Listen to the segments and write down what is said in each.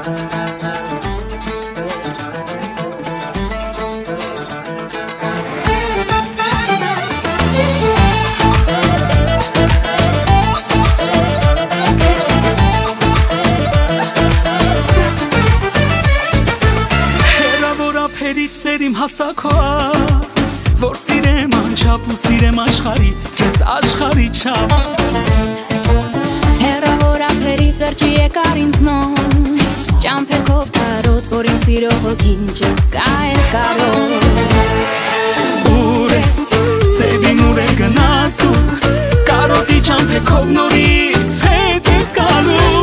Սերիմ հասակոա որ սիրեմ անչափ ու սիրեմ աշխարի քեզ աշխարի չափ Հեռավոր ափերից վերջի եկար ինձ մոտ ճամփեքով կարոտ որ իմ սիրո հոգին չզգա էլ կարոտ Ուր է սերիմ ուր է գնաս դու կարոտի ճամփեքով նորից հետ ես գալու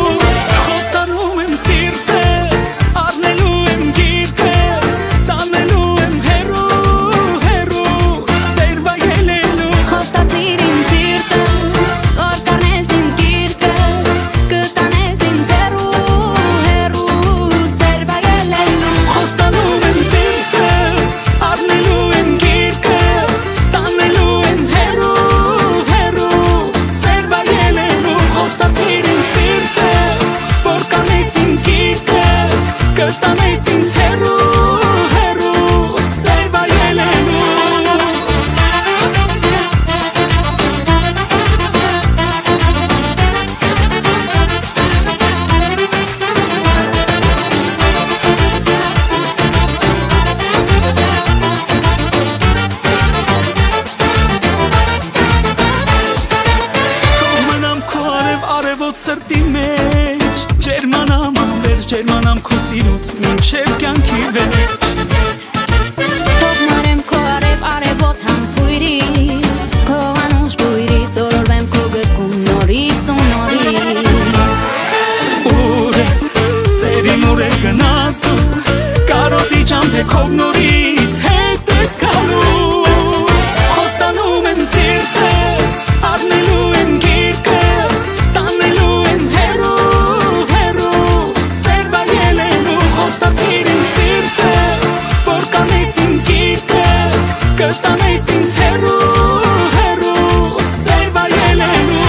Սրտի մեջ ջերմանամ անվերջ ջերմանամ քո սիրուց մինչև կյանքի վերջ Թող մարեմ քո արև համբույրից քո անուշ բույրից օրորվեմ քո գրկում նորից ու նորից Ուր է սերիմ ուր է գնաս դու կարոտի ճամփեքով նորից հետ ես գալու Խոստանում եմ սիրտս առնելու եմ գիրկս Կտանես ինձ հեռու, հեռու, սեր վայելելու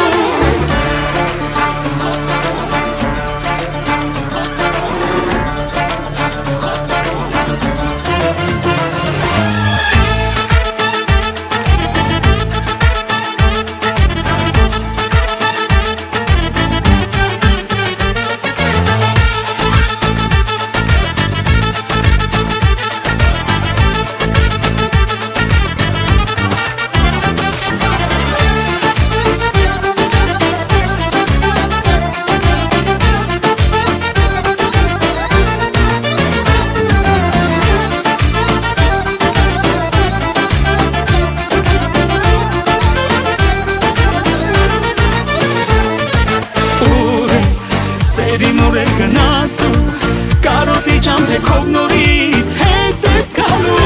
Սերիմ ուր է գնաս դու կարոտի ճամփեքով նորից հետ ես գալու